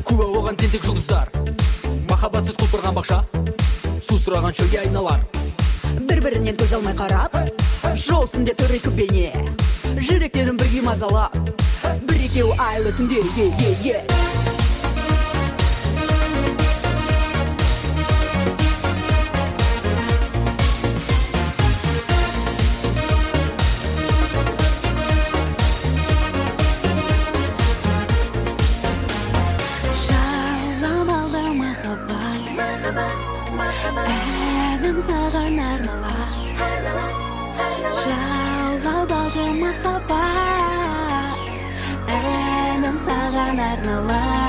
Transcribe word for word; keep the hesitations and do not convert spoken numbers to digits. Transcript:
Күбі оған тентек жұлдыздар, махаббатсыз құлпырған бақша, су сұраған шөлге айналар. Бір-бірінен көз алмай қарап, жол үстінде тұр екі бейне, жүректерін бірге мазалап, бір екеуі айлы түнде, е-е-е. Әнім саған арналады, жаулап алды махаббат. Әнім саған арналады.